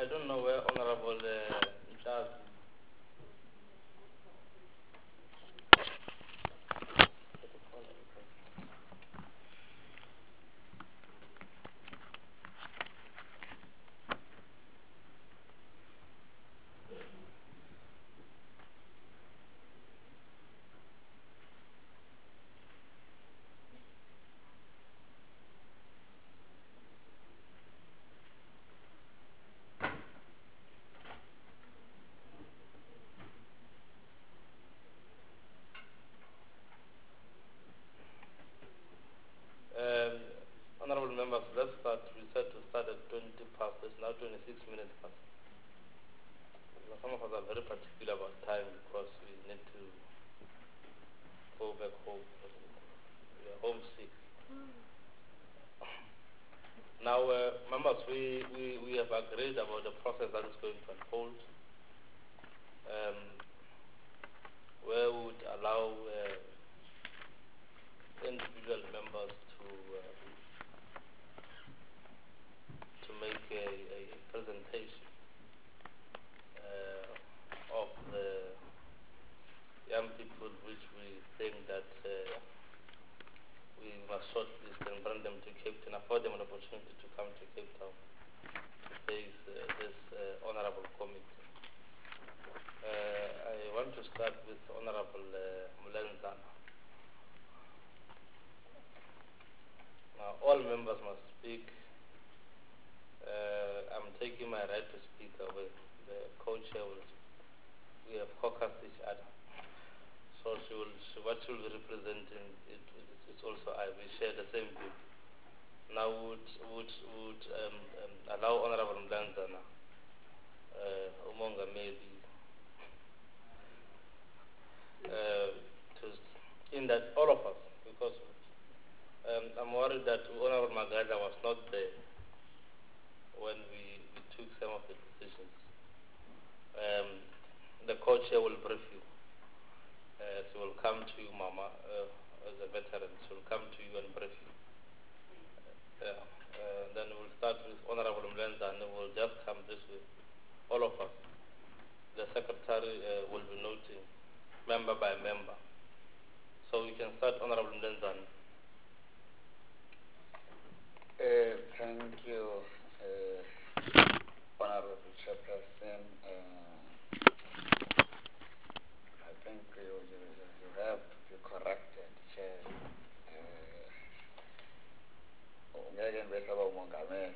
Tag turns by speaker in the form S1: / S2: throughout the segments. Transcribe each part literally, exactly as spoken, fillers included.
S1: I don't know where Honorable uh, Mchaz. Um, honorable members, let's start. We said to start at twenty past. It's now twenty-six minutes past. Some of us are very particular about time because we need to go back home. We are homesick. Now, uh, members, we, we, we have agreed about the process that is going to unfold, um, where we would allow uh, individual members to uh, to make a, a presentation uh, of the young people which we think that uh, we must shortlist and bring them to Cape Town, afford them an opportunity to come to Cape Town to face uh, this uh, honorable committee. Uh, I want to start with Honorable uh, Mulenzana. Now, all members must speak. Uh, I'm taking my right to speak away. The co-chair will speak. We have caucused each other. So she will, she, what she will be representing, it, it's, it's also I. We share the same view. Now would would would um, um, allow Honorable Mlanzana, uh, Umonga maybe, uh, to in that all of us, because um, I'm worried that Honorable Magaja was not there when we, we took some of the decisions. Um, the co-chair will brief you. Uh, she will come to you, Mama, uh, as a veteran. She will come to you and brief you. Yeah. Uh, then we'll start with Honorable Mlenza and we'll just come this way. All of us. The Secretary uh, will be noting member by member. So we can start Honorable Mlenza.
S2: Uh, thank you, uh, Honorable Chairperson. Uh, I think you, you, you have to be corrected, Chair. Ngeke nibesaba umongameli.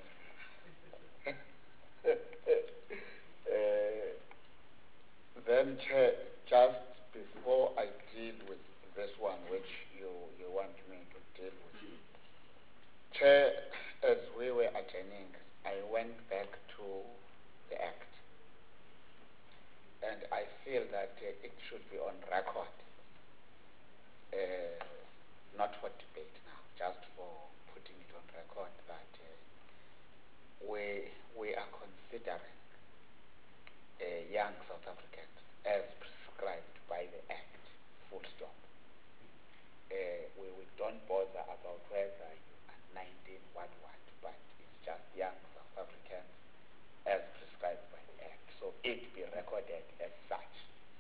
S2: Uh, Then, Chair, just before I deal with this one, which you, you want me to deal with, Chair, as we were attending, I went back to the Act, and I feel that uh, it should be on record, uh, not for debate now, just for putting it on record that uh, we, we are considering uh, young South Africans as prescribed by the Act, full stop. Uh, we, we don't bother about whether you are nineteen, what, what, but it's just young South Africans as prescribed by the Act. So it be recorded as such.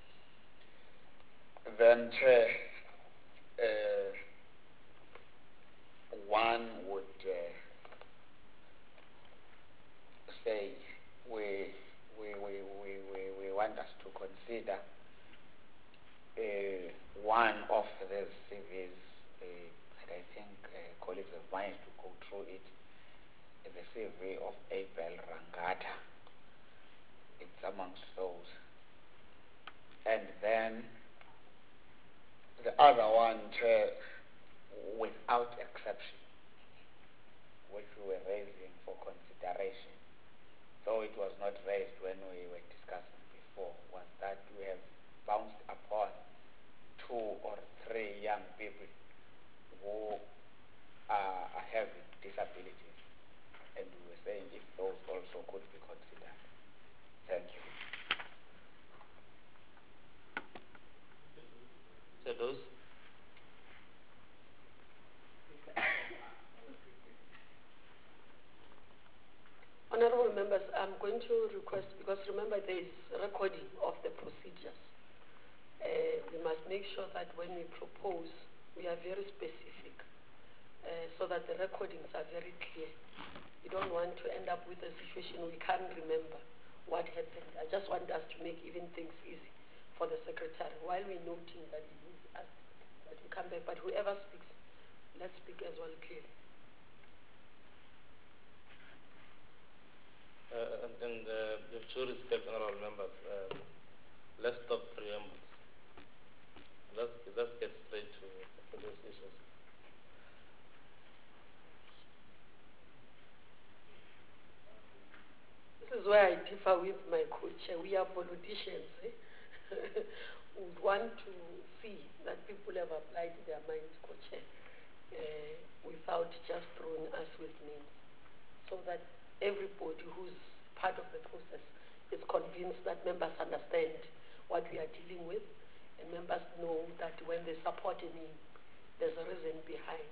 S2: Then, Chair, uh, one would uh, say we, we, we, we, we, we want us to consider uh, one of the C Vs uh, that I think uh, colleagues have managed to go through it, the C V of Abel Rangata. It's amongst those. And then the other one, Chair, without exception, which we were raising for consideration, though it was not raised when we were discussing before, was that we have bounced upon two or three young people who are, are having disabilities, and we were saying if those also could be considered. Thank you.
S1: So those?
S3: Honorable members, I'm going going to request, because remember there is recording of the procedures. Uh, we must make sure that when we propose, we are very specific, uh, so that the recordings are very clear. We don't want to end up with a situation we can't remember what happened. I just want us to make even things easy for the secretary, while we're noting that he's asked that we come back, but whoever speaks, let's speak as well clearly.
S1: Uh, and and uh, with due respect, honorable members, uh, let's stop preambles. Let's let's get straight to, to these issues.
S3: This is where I differ with my co-chair. We are politicians. Eh? We would want to see that people have applied their minds, co-chair, uh, without just throwing us with names, so that everybody who's part of the process is convinced that members understand what we are dealing with, and members know that when they support a name, there's a reason behind.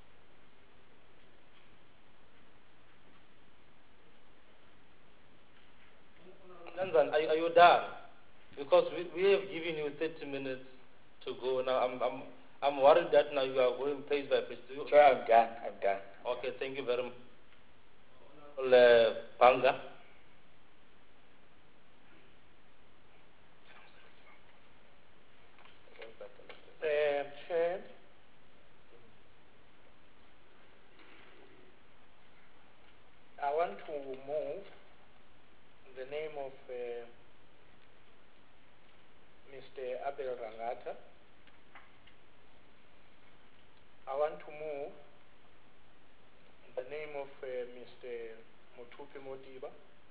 S1: Nanzan, are, are you done? Because we, we have given you thirty minutes to go. Now I'm I'm I'm worried that now you are going page by page. Do you?
S2: Chair, I'm done. I'm done.
S1: Okay, thank you very much. Uh, Banga.
S4: Uh, Chair, I want to move the name of uh, Mister Abel Rangata. I want to move the name of uh, Mister Mutupi Modiba.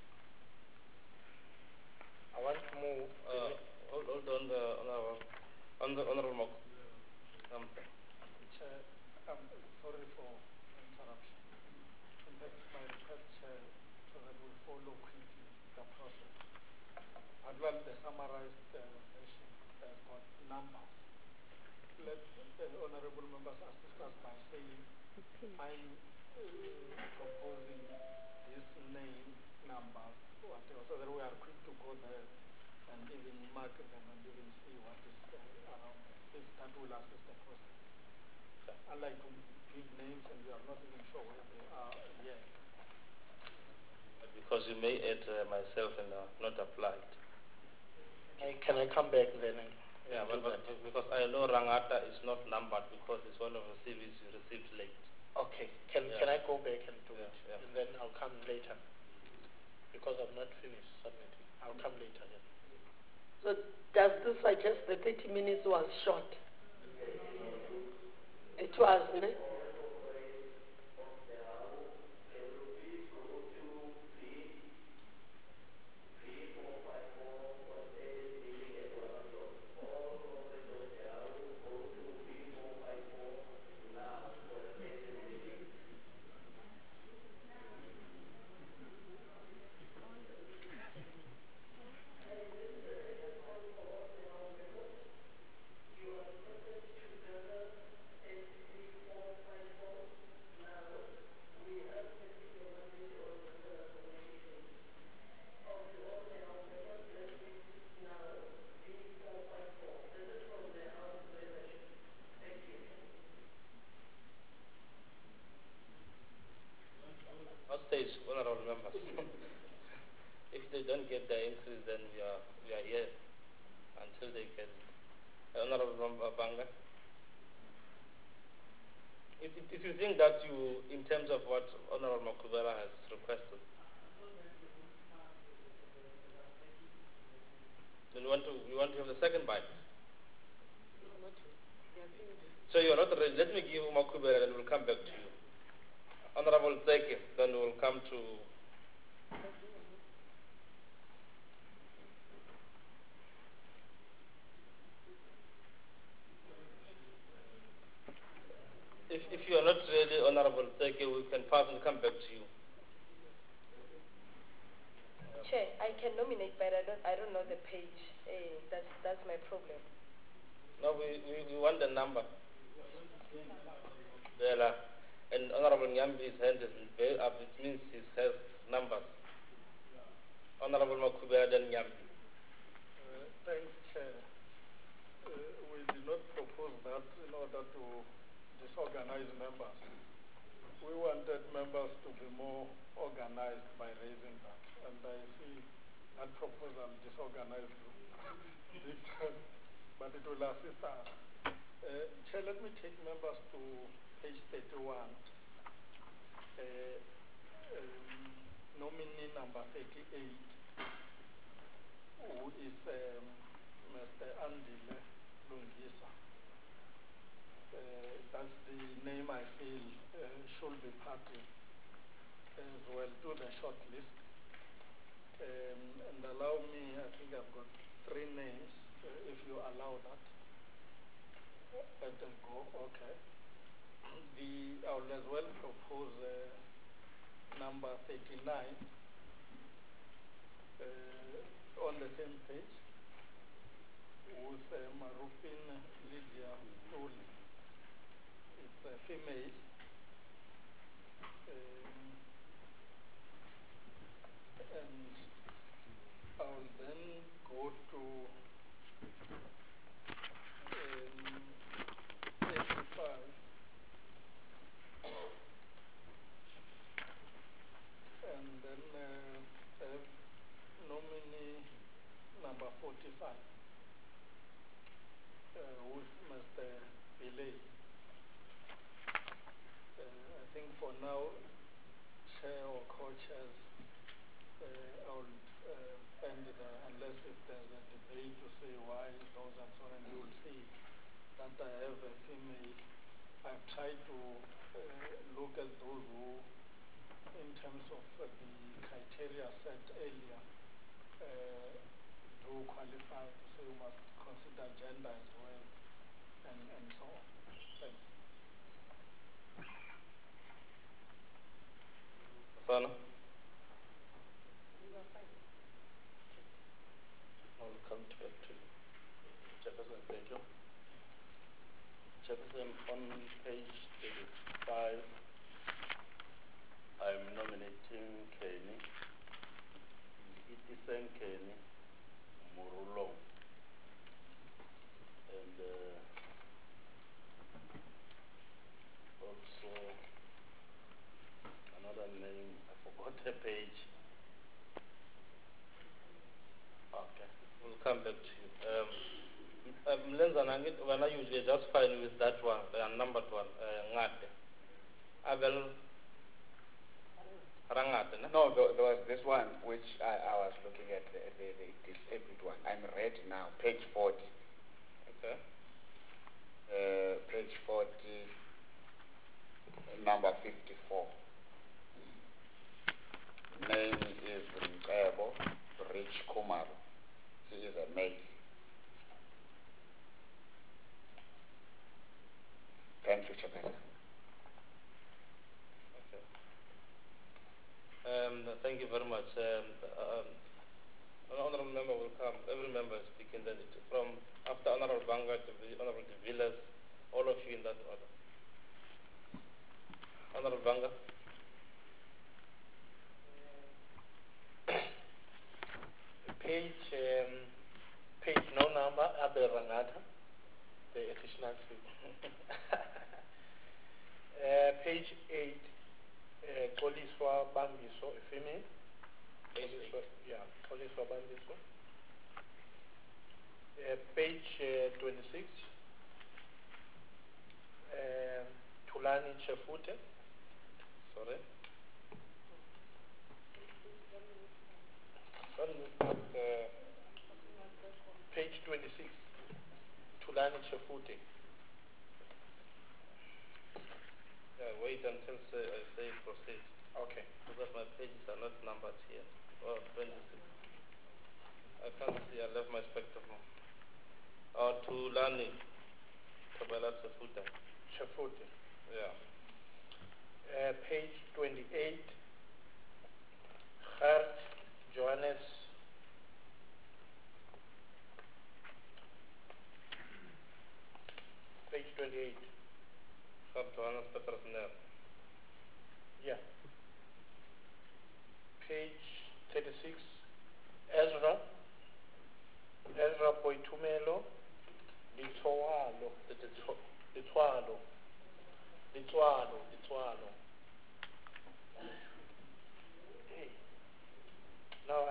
S4: I want to move.
S1: Uh, hold, hold on, uh, honorable, honorable, honorable um,
S5: Chair, I'm sorry for interruption. In fact, my request, Chair, so that we follow quickly the process. As well, the summarized uh, version has got numbers. Let the honorable members assist us by saying, I'm uh, proposing this name, numbers, whatever, so that we are quick to go there and even mark them and even see what is uh, around them. If that will assist the process. I like to give names and we are not even sure where they are yet.
S1: because you may add uh, myself and uh, not applied.
S4: I, can I come back then? And,
S1: Yeah,
S4: and
S1: but, but because I know Rangata is not numbered because it's one of the C Vs you received late.
S4: Okay, can,
S1: Yeah.
S4: can I go back and do
S1: Yeah,
S4: it?
S1: yeah.
S4: And then I'll come later. Because I've not finished submitting. I'll come later. Yeah.
S3: So does this suggest the thirty minutes was short? It was, ne?
S1: What stage, honorable members? If they don't get the increase, then we are we are here until they get it. Honorable Member Banga. If, if you think that you, in terms of what Honorable Makubela has requested, then you want to you want to have the second bite. So you're not ready. Let me give Makubela, then we'll come back to you. Honorable Tseke, then we'll come to. If, if you are not ready, Honorable Tseke, we can pass and come back to you.
S6: Chair, I can nominate, but I don't, I don't know the page. Eh, that's, that's my problem.
S1: No, we, we, we want the number. Bella. And Honorable Nyambi's hand has been very up. It means he has numbers. Honorable Makubela then Nyambi.
S5: Uh, thanks, Chair. Uh, we did not propose that in order to disorganize members. We wanted members to be more organized by raising that, and I see that proposal disorganized big time, but it will assist us. Uh, Chair, let me take members to page thirty-one. Uh, um, nominee number thirty-eight, who is um, Mister Andile Lungisa. Uh, that's the name I feel uh, should be part as well to the short list. Um, and allow me, I think I've got three names, uh, if you allow that. Let them go, okay. The, I will as well propose uh, number thirty-nine uh, on the same page with uh, Marupin Lydia Tuli. It's a female. Um, and I will then go to um, eighty-five. And then uh, have nominee number forty-five, uh, with Mister Belay. Uh, I think for now, chair or co-chairs, uh, I will uh, end there unless if there's a debate to say why those and so on, and you will see that I have a female. I've tried to uh, look at those who, in terms of uh, the criteria set earlier, uh, do qualify to say you must consider gender as well, and, and so on. Thanks.
S1: Sana? I'll come to back to you. Chairperson, thank you. Chairperson, on page thirty-five, I'm nominating Kenny, Itisen Kenny Murulong, and uh, also another name, I forgot the page. Okay, we'll come back to you. Um, um, Lenzanangit, when I usually just fine with that one, the numbered one, uh, Ngate. Abel Rangate, no?
S2: No, there, there was this one which I, I was looking at, the, the, the disabled one. I'm ready now, page forty.
S1: Okay.
S2: Uh, page forty, number fifty-four. Name is Mcebo Rich Kumaru. He is a male. Thank you, Chairperson.
S1: Okay. Um, thank you very much. Um, um, an honorable member will come. Every member is speaking. Then it, from after Honorable Banga to the Honorable De Villas, all of you in that order. Honorable Banga.
S4: Page, um, page no number, Abel Rangata, the additional figure. uh, page eight, uh, Koliswa Bambiso, a female.
S1: Page
S4: Koliswa,
S1: eight.
S4: yeah, Koliswa Bambiso. Uh, page uh, twenty-six, um, Tulani Chefute.
S1: Sorry.
S4: Sorry, uh, page twenty-six, Tulani Chefute.
S1: Yeah, wait until say, I say proceed.
S4: Okay.
S1: Because my pages are not numbered here. Oh, twenty-six. I can't see. I left my spectacle. Oh, Tulani Tabela Chefuta.
S4: Chefute.
S1: Yeah.
S4: Uh, page twenty-eight, Gert Johannes page twenty-eight.
S1: Gert Johannes Petersner.
S4: Yeah. Page thirty-six,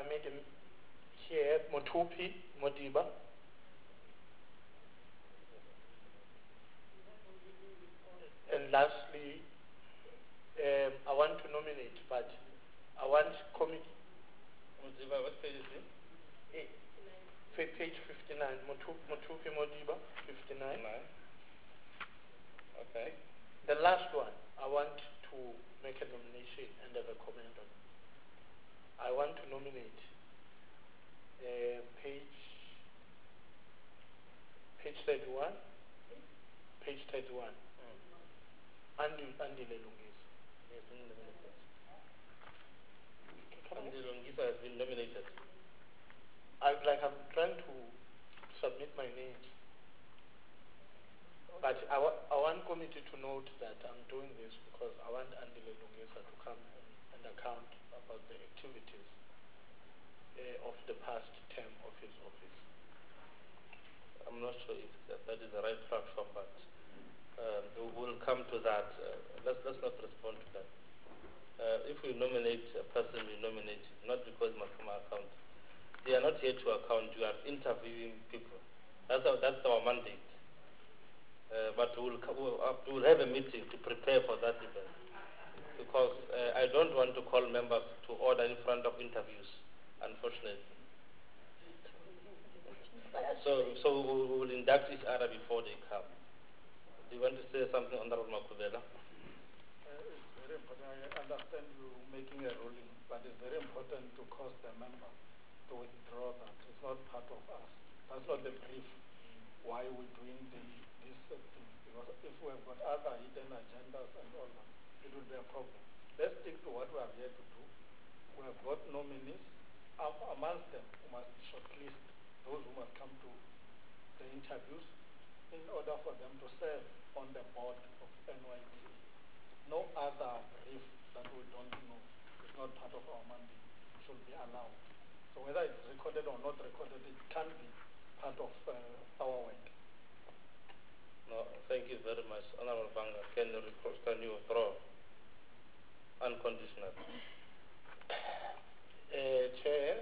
S4: made him here, Motupi Modiba. And lastly, um, I want to nominate, but I want committee.
S1: Mudiba, what page is it?
S4: eh, fa- Page fifty-nine, Motu- Motupi Modiba, fifty-nine.
S1: Nine. Okay.
S4: The last one, I want to make a nomination and a recommend on. I want to nominate uh, page page thirty-one, page thirty-one,
S1: Mm.
S4: Andy Andy Lelungisa.
S1: He has been nominated. Andy Longisa has been nominated.
S4: I like I'm trying to submit my names, but I, wa- I want committee to note that I'm doing this because I want Andy Lelungisa to come and, and account about the activities uh, of the past term of his office.
S1: I'm not sure if that, that is the right platform, but um, we'll come to that. Uh, let's, let's not respond to that. Uh, if we nominate a person, we nominate not because must come account. They are not here to account. You are interviewing people. That's our, that's our mandate. Uh, but we'll, co- we'll, uh, we'll have a meeting to prepare for that event. Because uh, I don't want to call members to order in front of interviews, unfortunately. So, so we will induct each other before they come. Do you want to say something, Honorable Makubela?
S5: Uh, it's very important. I understand you making a ruling, but it's very important to cause the member to withdraw that. It's not part of us. That's not the brief why we're doing the, these uh, things. Because if we have got other hidden agendas and all that, it will be a problem. Let's stick to what we are here to do. We have got nominees. Um, amongst them, we must shortlist those who must come to the interviews in order for them to serve on the board of N Y T A. No other brief that we don't know is not part of our mandate should be allowed. So whether it's recorded or not recorded, it can be part of uh, our work.
S1: No, thank you very much, Honorable Banga. Can you, request, can you withdraw unconditional?
S4: Uh, Chair,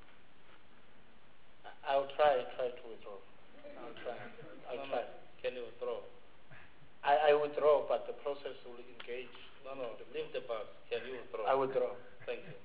S4: I- I'll try try to withdraw. I'll try. I'll
S1: No,
S4: try.
S1: no. Can you withdraw?
S4: I, I withdraw, but the process will engage.
S1: No, no. Leave the bus. Can you withdraw?
S4: I withdraw.
S1: Thank you.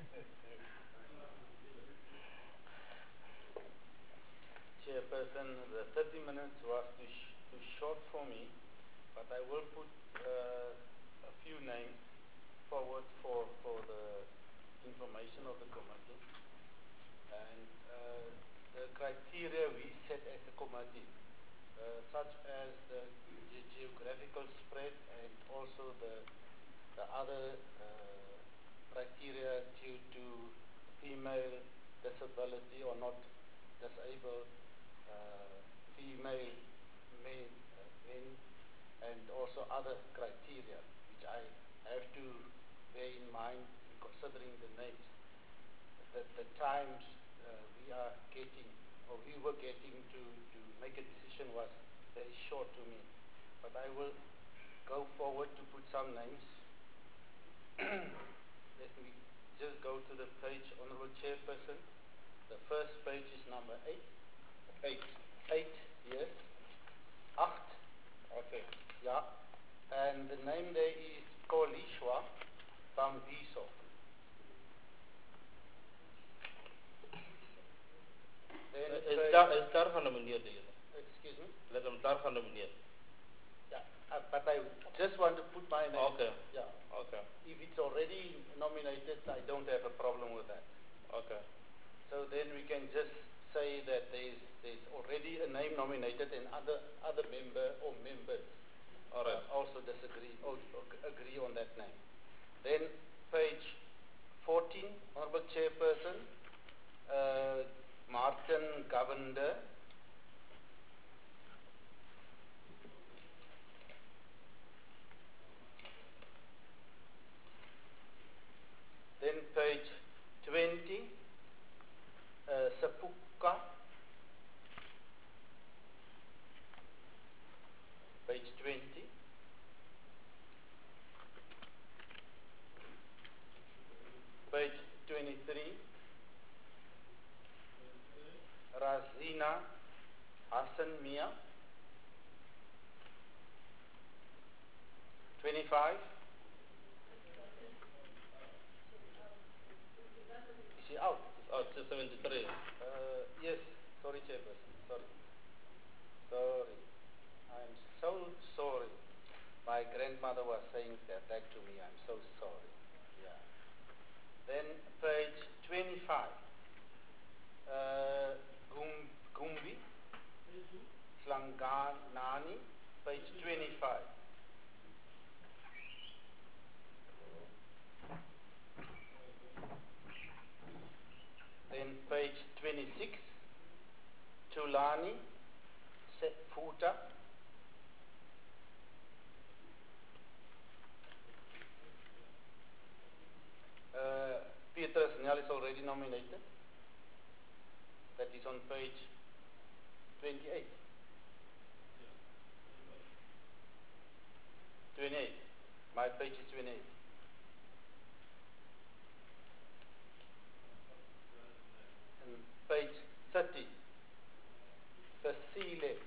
S7: Chairperson, the thirty minutes was too, sh too short for me, but I will put uh, a few names forward for, for the information of the committee. And uh, the criteria we set as a committee, uh, such as the ge geographical spread and also the, the other uh, criteria due to female disability or not disabled, uh, female men, uh, men, and also other criteria which I have to bear in mind in considering the names. The, the times uh, we are getting, or we were getting to, to make a decision was very short to me. But I will go forward to put some names. Let me just go to the page, Honorable Chairperson. The first page is number eight.
S1: Eight.
S7: Eight, yes. Acht,
S1: Okay.
S7: yeah. And the name there is Kolishwa Bambiso. Then
S1: Uh, Is
S7: page-
S1: Dar is Dar genomineerd hier?
S7: excuse me?
S1: Let him Dar genomineerd.
S7: Yeah, uh, but I just want to put my name.
S1: Okay.
S7: Yeah.
S1: Okay.
S7: If it's already nominated, I don't have a problem with that.
S1: Okay.
S7: So then we can just say that there's there's already a name nominated and other other member or members
S1: All right.
S7: uh, also disagree or, or agree on that name. Then page fourteen, Honorable Chairperson, uh, Martin Govender. Then page twenty, uh, Sapuka. Page twenty. Page twenty-three, Razina Hassan Mia. twenty-five. Is she out?
S1: It's out to seventy-three.
S7: Uh, yes, sorry, Chairperson. Sorry. Sorry. I'm so sorry. My grandmother was saying that back to me. I'm so sorry. Yeah. Then page twenty-five. Uh, Gum, Gumbi. Slanganani. Page twenty-five. Then page twenty-six. Tulani. Futa. Uh, Petrus Nyal is already nominated. That is on page twenty-eight. twenty-eight. My page is twenty-eight. And page thirty. Cecile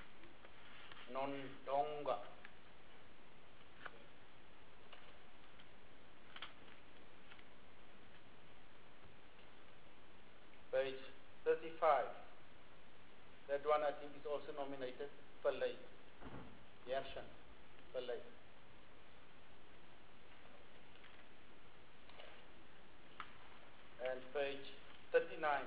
S7: Nondonga. Page thirty-five. That one I think is also nominated. Pillay. Yershan. Pillay. And page thirty-nine.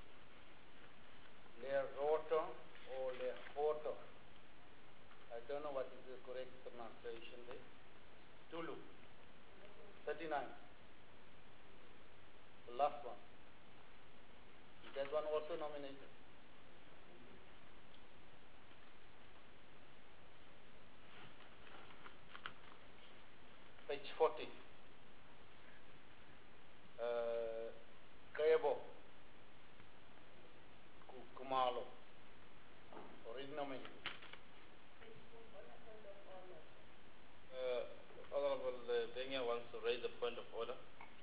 S7: Leroto or Leroto. I don't know what is the correct pronunciation there. Tulu. thirty-nine. The last one. Is that one also nominated? Page forty. Uh, Kayabo. Kumalo. Already nominated.
S1: Uh, Honorable uh, Benya wants to raise a point of order.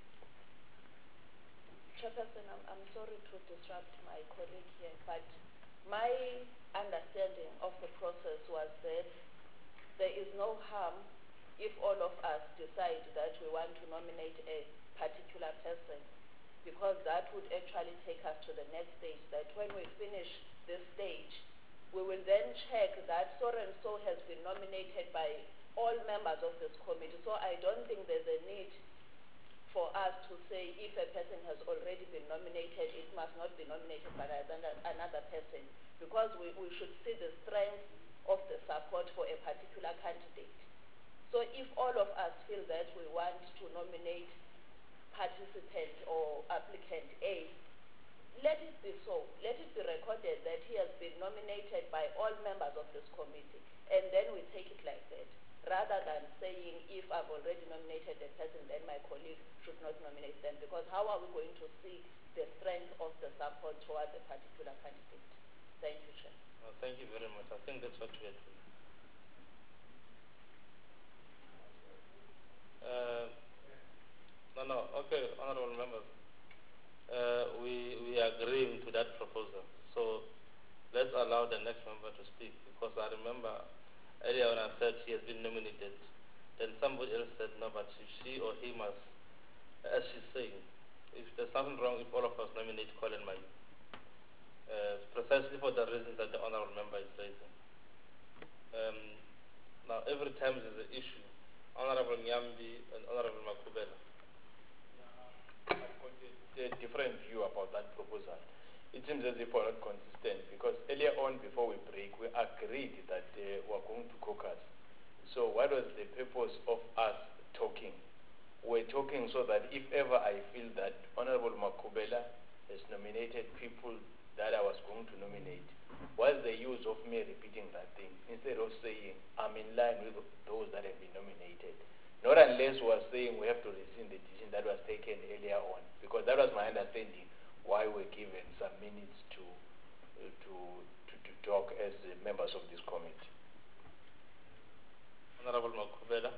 S8: Chairperson, I'm, I'm sorry to disrupt my colleague here, but my understanding of the process was that there is no harm if all of us decide that we want to nominate a particular person, because that would actually take us to the next stage, that when we finish this stage, we will then check that so and so has been nominated by all members of this committee. So I don't think there's a need for us to say if a person has already been nominated, it must not be nominated by another person, because we, we should see the strength of the support for a particular candidate. So if all of us feel that we want to nominate participant or applicant A, let it be so. Let it be recorded that he has been nominated by all members of this committee, and then we take it like that, rather than saying if I've already nominated a person, then my colleague should not nominate them, because how are we going to see the strength of the support towards a particular candidate? Thank you, Chair.
S1: Uh, thank you very much. I think that's what we had to do. Uh, no, no, okay, honorable members. Uh, we, we are agreeing to that proposal. So let's allow the next member to speak, because I remember earlier when I said she has been nominated, then somebody else said no, but she or he must, as she's saying, if there's something wrong if all of us nominate Colin Mai, uh, precisely for the reasons that the honorable member is raising. Um, now, every time there's an issue, Honorable Nyambi and Honorable Makubela.
S9: I've got a, a different view about that proposal. It seems as if we're not consistent, because earlier on, before we break, we agreed that uh, we're going to caucus. So what was the purpose of us talking? We're talking so that if ever I feel that Honorable Makubela has nominated people that I was going to nominate, what's the use of me repeating that thing instead of saying I'm in line with those that have been nominated? Not unless we're saying we have to rescind the decision that was taken earlier on, because that was my understanding why we're given some minutes to uh, to, to to talk as uh, members of this committee.
S1: Honorable Makubela.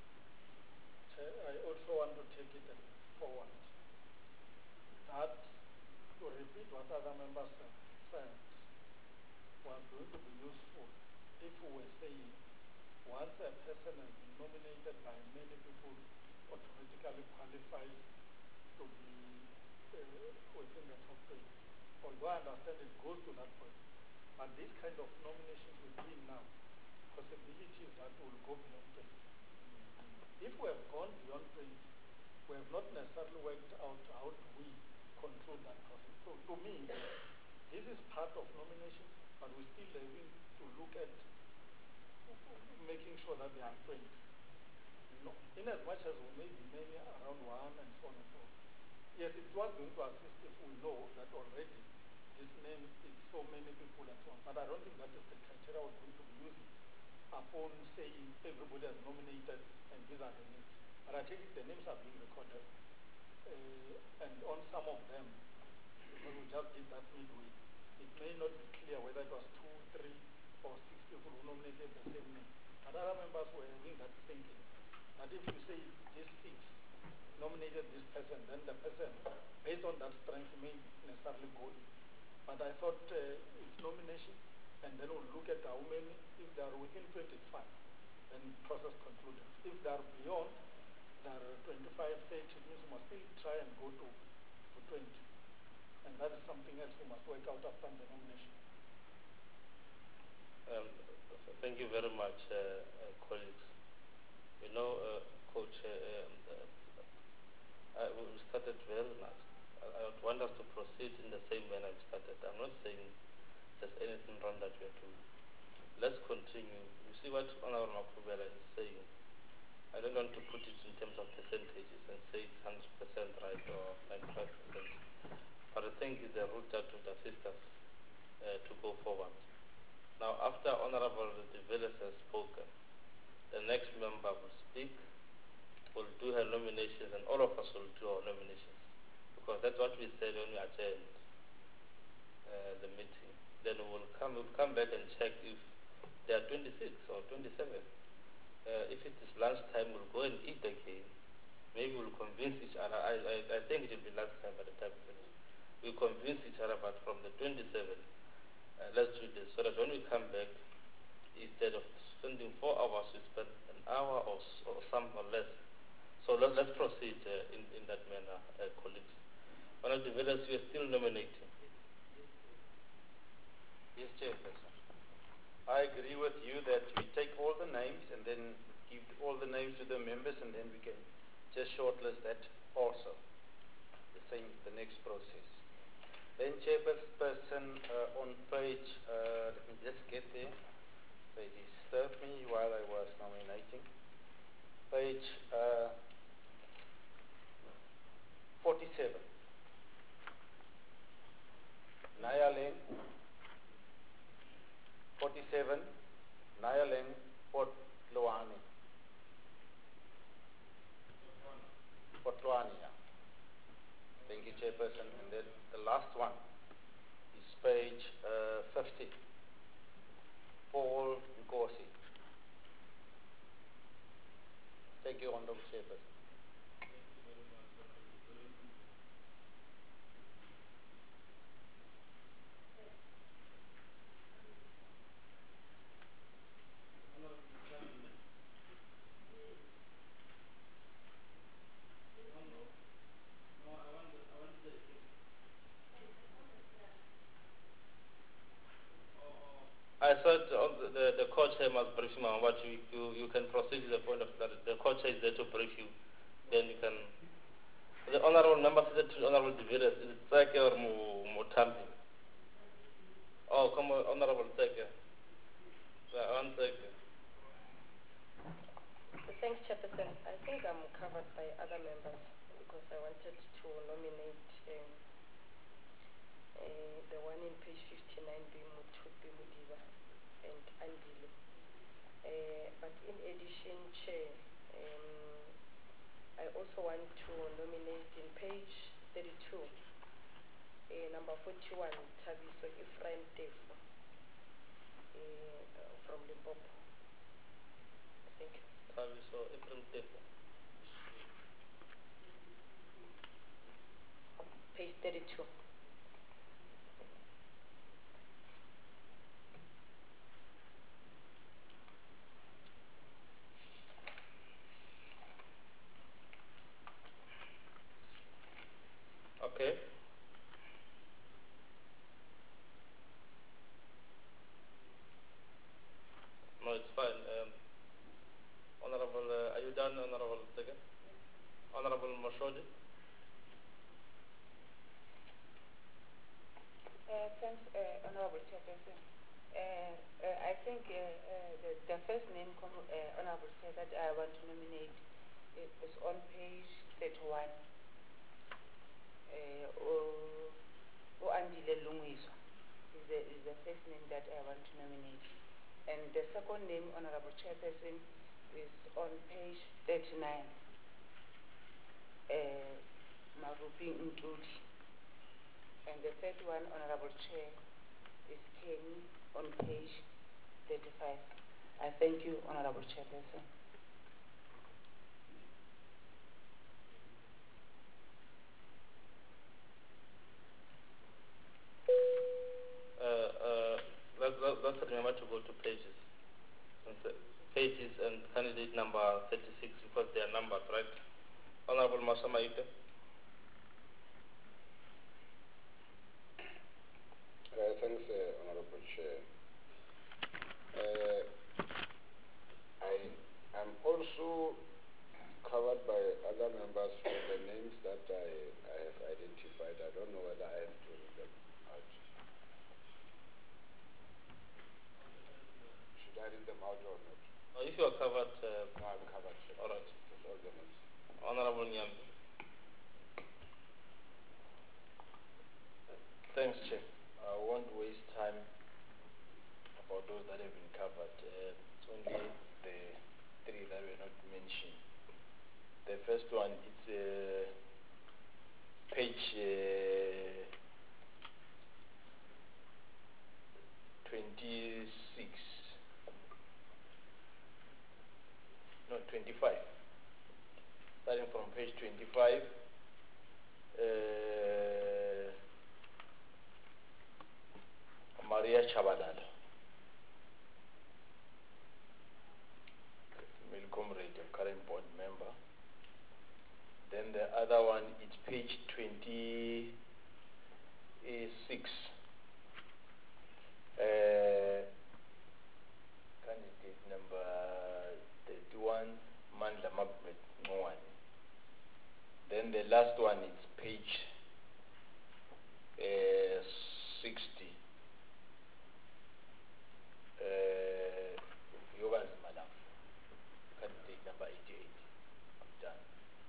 S5: I also want to take it forward. That, to repeat what other members said, process was going to be useful if we were saying once a person has been nominated by many people, automatically qualifies to be uh, within the top twenty. Although I understand it goes to that point. But this kind of nominations we're doing now, possibilities that will go beyond twenty. If we have gone beyond twenty, we have not necessarily worked out how do we control that process. So to me, this is part of nominations, but we're still having to look at making sure that they are twenty. No, in as much as we may be many around one and so on and so on. Yes, it was going to assist if we know that already this name is so many people and so on. But I don't think that is the criteria we're going to be using upon saying everybody has nominated and these are the names. But I take it the names are being recorded. Uh, and on some of them, because we just did that midway, it may not be clear whether it was two, three, or six people who nominated the same name. But other members were having that thinking. That if you say these six nominated this person, then the person, based on that strength, may necessarily go in. But I thought uh, it's nomination, and then we'll look at how many. If they are within twenty, it's fine. Then process concluded. If they are beyond, they are twenty-five, thirty, it means we must still try and go to, to twenty. And that is something else we must work out after the nomination.
S1: Um, thank you very much, uh, uh, colleagues. You know, uh, Coach, uh, um, uh, uh, we started very nice. I, I would want us to proceed in the same manner we started. I'm not saying there's anything wrong that we are doing. Let's continue. You see what Honorable Makubela is saying. I don't want to put it in terms of percentages and say it's one hundred percent right or ninety-five percent. But I think it's a route that would assist us uh, to go forward. Now, after Honorable De Villiers has spoken, the next member will speak, will do her nominations, and all of us will do our nominations. Because that's what we said when we adjourned uh, the meeting. Then we will come, we'll come back and check if there are twenty-six or twenty-seven. Uh, if it is lunchtime, we'll go and eat again. Maybe we'll convince each other. I, I, I think it will be lunchtime by the time we finish. We'll convince each other, but from the twenty-seven, uh, let's do this so that when we come back, instead of spending four hours, we spend an hour or, or some or less. So let, let's proceed uh, in, in that manner, uh, colleagues. One of the developers, we are still nominating.
S7: Yes, Chairperson. I agree with you that we take all the names and then give all the names to the members, and then we can just shortlist that also. The same, the next process. Then Chairperson, uh, on page, uh, let me just get there. They disturbed me while I was nominating. Page uh, forty-seven. Nyaleng, forty-seven, Nyaleng, Port Luani. Port Luani, yeah. Thank you, Chairperson. And then the last one is page uh, fifty. Paul Nkosi. Thank you, Honorable Chairperson.
S1: I thought the, the, the co-chair must brief you on what you, you, you can proceed to the point of that. The co-chair is there to brief you. Then you can... The honorable member said to Honorable De Villiers, is it Tseke or Mutambi? Oh, come on, Honorable Tseke. Yeah, one Tseke.
S6: Thanks, Chairperson. I think I'm covered by other members because I wanted to nominate um, uh, the one in page fifty-nine being Muthupi Mudiba and Andile. Uh, but in addition, Chair, um, I also want to nominate in page thirty-two, uh, number forty-one, Tabiso Ephraim Tefu uh, from Limpopo. Thank you.
S1: Tabiso Ephraim Tefu.
S6: Page thirty-two.
S1: Moshodi.
S2: Uh, thanks, uh, Honorable Chairperson. Uh, uh, I think uh, uh, the, the first name, com- uh, Honorable Chair, that I want to nominate is, is on page thirty-one. Uh, O- O Andile Lungiswa is the, is the first name that I want to nominate. And the second name, Honorable Chairperson, is on page thirty-nine. Uh, Marupi Ntudi. And the third one, Honorable Chair, is Kenny on page thirty-five. I thank you, Honorable Chairperson.
S1: Uh, uh, let, let, let's remember to go to pages. Since the pages and candidate number thirty-six, because they are numbered, right? Honorable Masama Ike.
S10: Uh, thanks, uh, Honorable Chair. Uh, I am also covered by other members for the names that I, I have identified. I don't know whether I have to read them out. Should I read them out or not?
S1: Oh, if you are covered, uh,
S10: No, I'm covered. Sir.
S1: all right.
S10: That's all the names.
S1: Honorable Nyambi.
S9: Thanks, Chair. I won't waste time about those that have been covered. Uh, it's only the three that were not mentioned. The first one, it's uh, page uh, twenty-six. No, twenty-five. Starting from page twenty-five. Uh, Maria Chabalala. Female comrade, a current board member. Then the other one, it's page twenty-six. Uh, candidate number thirty-one, Mandla Magnet Ngwane. Then the last one is page uh, sixty. Uh, Yogas Malaf, candidate number eighty-eight. I'm done.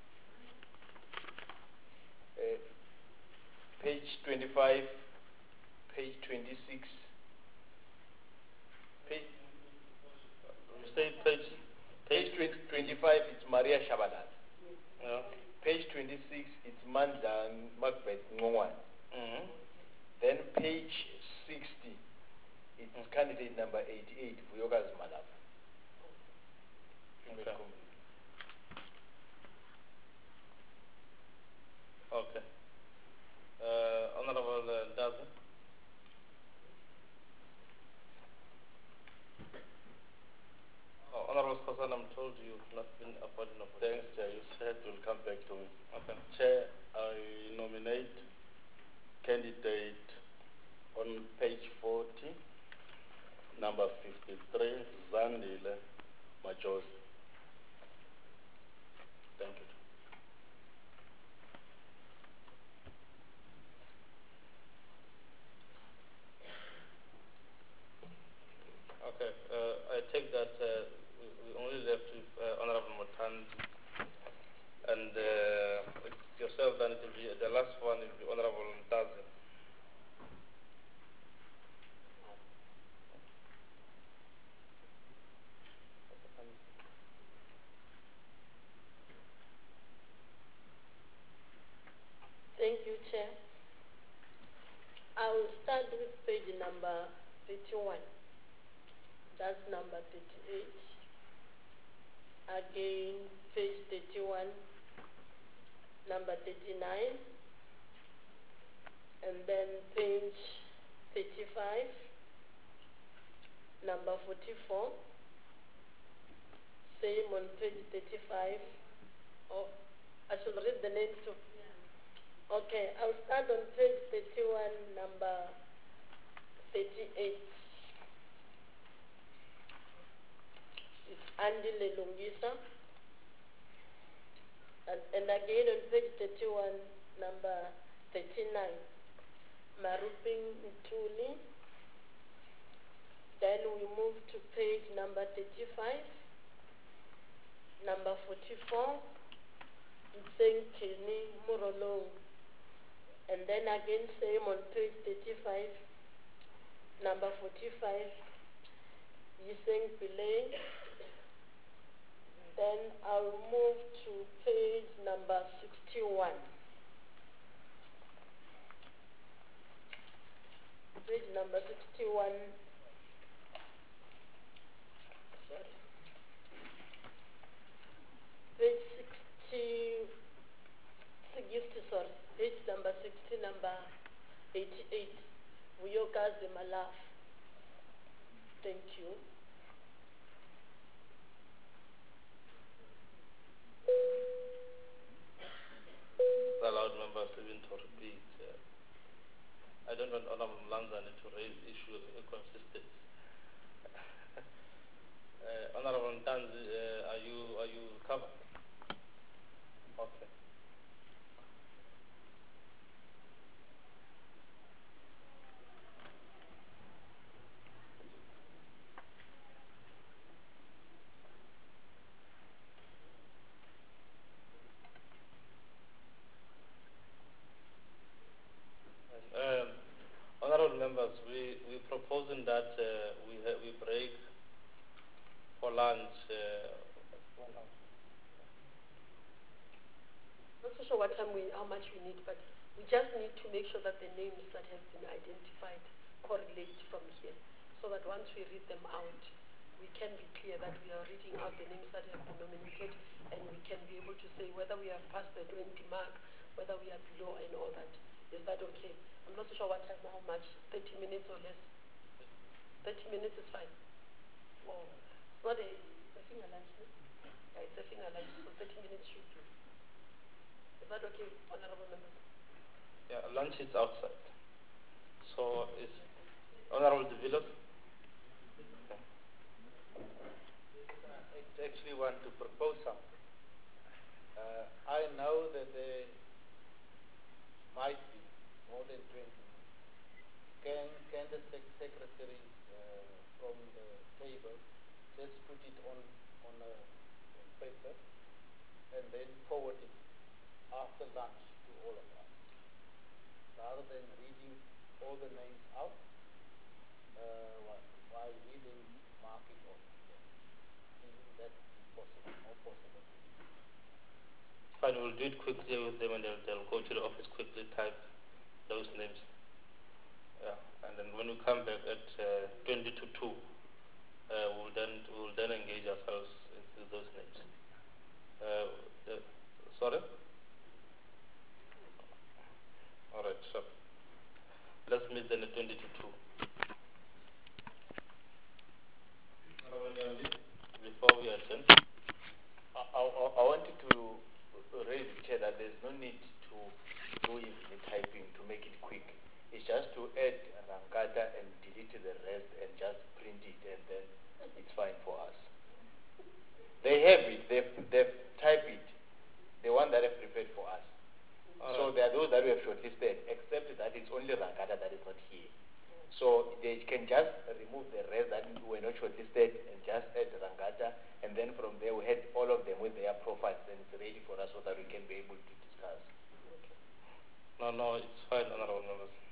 S9: Uh, page twenty-five, page twenty-six, page,
S1: You say page,
S9: page twenty-five, it's Maria Shabalala.
S1: yeah.
S9: Page twenty-six, it's Mandla Macbeth Ngongwan.
S1: Mm-hmm.
S9: Then page sixty, it's
S1: Mm.
S9: candidate number eighty-eight, Vuyokas Malaf.
S1: Okay. Okay. Uh, Honorable uh, Dazi. Oh, Honorable Hassan, I'm told you've not been appointed.
S11: Thanks, Chair. You said you'll come back to me.
S1: Okay.
S11: Chair, I nominate candidate on page forty, number fifty-three, Zandile Majosi. Thank you.
S1: Okay. Uh, I take that uh, we, we only left with uh, Honorable Motan and uh, it's yourself. Then it will be the last one. Will be Honorable Dazi.
S3: Thank you, Chair. I will start with page number thirty-one. That's number thirty-eight. Again, page thirty-one, number thirty-nine. And then page thirty-five, number forty-four. Same on page thirty-five. Oh, I should read the name too. Okay, I'll start on page thirty-one, number thirty-eight. It's Andy Lelungisa. And, and again on page thirty-one, number thirty-nine, Maruping Ntuli. Then we move to page number thirty-five, number forty-four, Nseng Kenny Murolong. And then again same on page thirty-five, number forty-five, Yiseng Pillay. Then I'll move to page number sixty-one. Page number sixty-one. Sorry. Page sixty, sixty, sorry. Page number sixty, number eighty-eight. Vuyokazi Malaf. Thank you.
S1: Allowed members even to repeat. Uh, I don't want Honorable Mlanzane to raise issue of inconsistency. uh, Honorable Ntanzi, uh, are you are you covered? Okay. Um, honorable members, we we proposing that uh, we ha we break for lunch. Uh,
S3: Not so sure what time we, how much we need, but we just need to make sure that the names that have been identified correlate from here, so that once we read them out, we can be clear that we are reading out the names that have been nominated, and we can be able to say whether we have passed the twenty mark, whether we are below, and all that. Is that okay? I'm not so sure what time, how much, thirty minutes or less? thirty minutes is fine. Oh, it's not a, it's a finger lunch, no? Yeah, it's a finger lunch, so thirty minutes should do. Is that okay, honorable members?
S1: yeah, lunch is outside. So is Honorable De Villiers?
S7: I actually want to propose something. Uh, I know that there might be more than twenty. Can, can the sec secretary uh, from the table just put it on, on, a, on paper and then forward it after lunch to all of us, rather than reading all the names out uh, while, while we then mark it off. Isn't that possible, more possible?
S1: Fine, we'll do it quickly with them, and they'll, they'll go to the office quickly, type those names. Yeah, and then when we come back at uh, twenty to two, uh, we'll then we'll then engage ourselves into those names. Uh, uh, sorry. All right, sure. Let's meet then at twenty to two. Before we adjourn,
S9: I, I, I wanted to raise the chair that there's no need to do infinite typing to make it quick. It's just to add Rangata and delete the rest and just print it, and then it's fine for us. They have it, they've, they've typed it, the one that I've prepared for us. All so right. There are those that we have shortlisted, except that it's only Rangata that is not here. So they can just remove the rest that were not shortlisted and just add Rangata, and then from there we had all of them with their profiles, and it's ready for us so that we can be able to discuss.
S1: no, no, it's fine, honorable members.